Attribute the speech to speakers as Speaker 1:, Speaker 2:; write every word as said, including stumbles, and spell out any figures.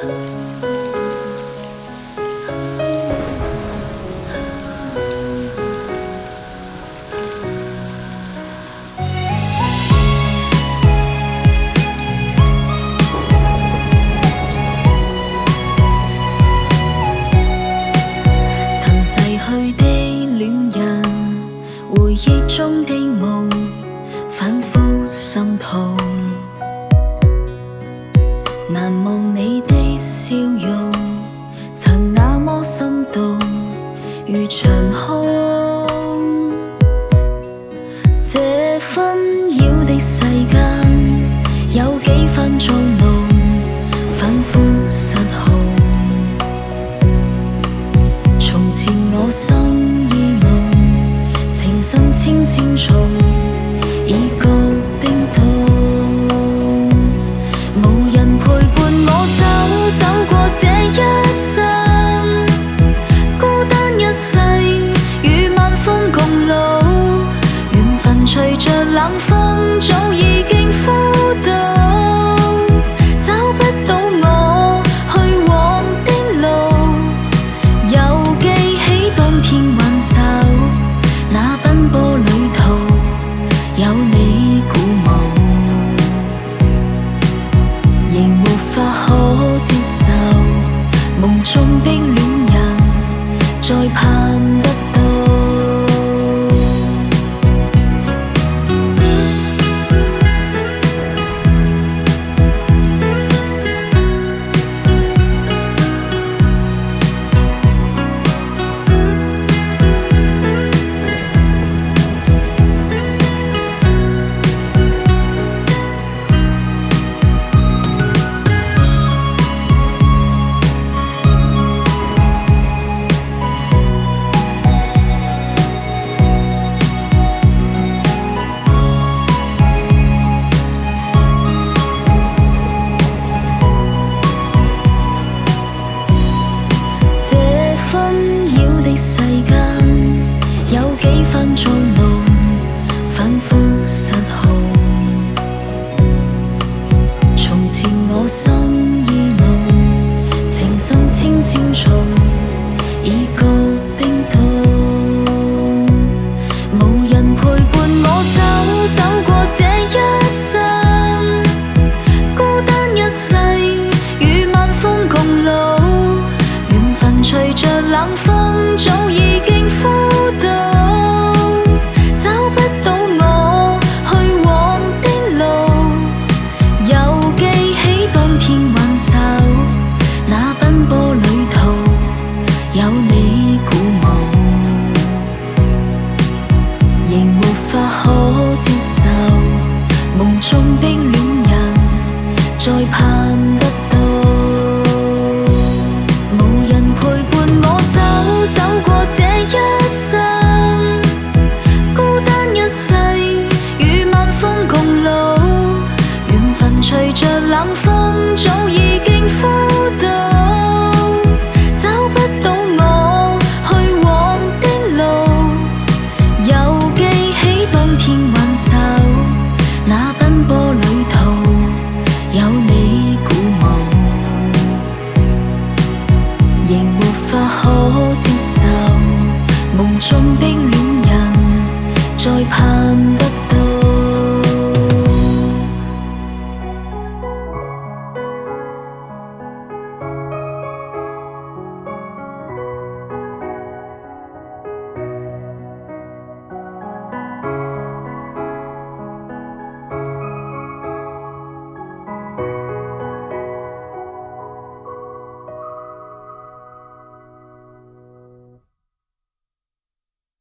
Speaker 1: 回忆中的梦反复心痛，难忘你的笑容，曾那么心动，如長空。這紛擾的世間，有幾分作弄，反覆失控。從前我心意濃。情深千千重，已覺冰凍。無人陪伴我走，走過這一生，孤單一世，與晚風共老。緣分隨着冷風，早已經枯到，找不到我去往的路。又記起當天挽手。那奔波旅途有你鼓舞，仍沒法可接受夢中的戀人再盼不到。世間有幾分作弄，反覆失控。從前我心意濃，情深千千重，已覺冰凍。無人陪伴我走，走過這一生，孤單一世，與晚風共老。緣分隨着冷風。早已經枯到，找不到我去往的路。又記起當天挽手，那奔波旅途有你鼓舞，仍沒法可接受夢中的戀人再盼不到。無人陪伴我走，走過這一生，孤單一世，與晚風共老。緣分隨着冷風，早已經枯。